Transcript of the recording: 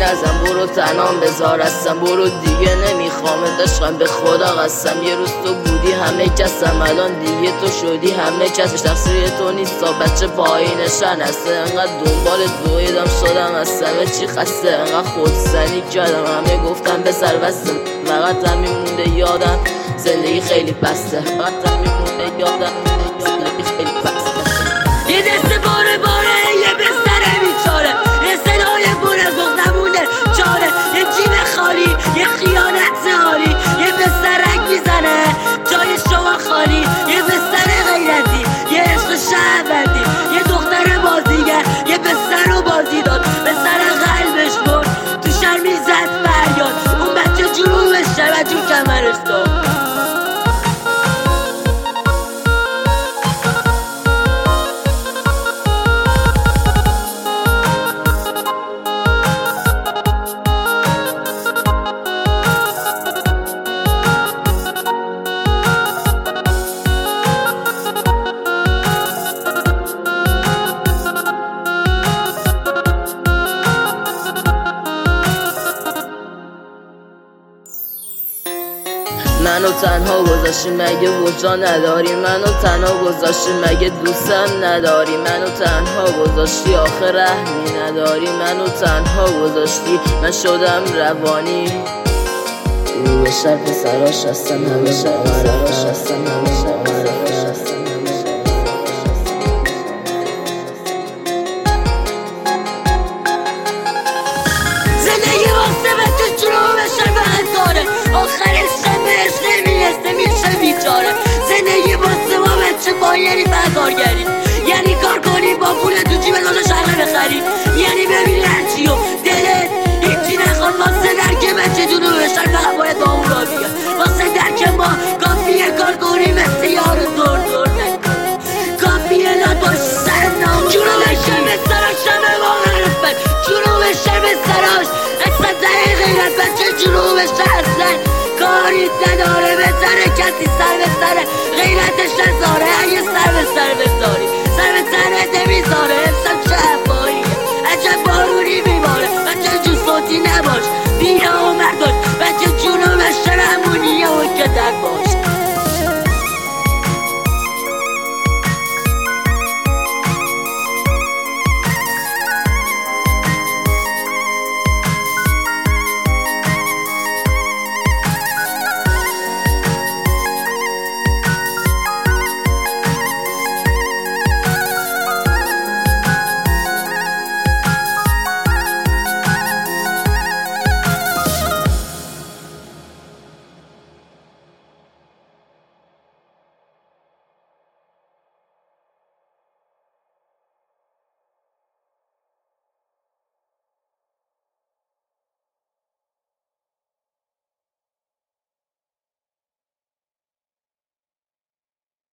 ازم برو تنام بذار هستم، برو دیگه نمیخوام عشقم به خدا قسم. یه روز تو بودی همه کسم، الان دیگه تو شدی همه کسش. تقصیر تو نیست تا بچه پایینشن هسته، انقدر دنبال دویدم شدم از همه چی خسته. انقدر خودزنی کردم همه گفتم به سر بسته، فقط همین مونده یادم زندگی خیلی بسته. فقط همین مونده یادم زندگی خیلی بسته. یه دست باره باره یه بستره بیچاره، یه صدای بور از نمونه چاره، یه جیب خالی یه خیانت حالی، یه بسترک میزنه جای شما خالی، یه بستر غیرتی یه عشق شهروندی، یه دختر بازیگر یه بستر رو بازی داد، بستر قلبش برد تو شهر میزد فریاد، اون بچه جنوبش شب جو کمرش داد. منو تنها گذاشتی مگه وجدان نداری؟ منو تنها گذاشتی مگه دوستم نداری؟ منو تنها گذاشتی آخه رحمی نداری؟ منو تنها گذاشتی من شدم روانی. رو به شب پسراش هستم همه شمارش هستم همه شمارش هستم. زندگی واسه بچه جنوبش بهتاره، آخرش بهش نمیرسه میشه بیچاره. زندگی واسه ما بچه بایری فردارگری، یعنی کار کنی با پول تو جیبت واسه شهر بخری، یعنی ببینی هرچی و دلت هیچی نخواد. واسه درک بچه جنوبش فقط باید با اون را بیاد، واسه درک ما کافیه کار کنی مثل یارو دور دور نکنی، کافیه لاد باش سر نام جنوبش به سراش شبه ما غرفت، جنوبش به سراش اصلا زهی غیرت. بچه جنوبش اصلا کاری نداره به سر کسی سر به سر غیرتش نزاره. اگه سر به سر بذاری سر به سر نمیذاره، حساب چه هواییه عجب بارونی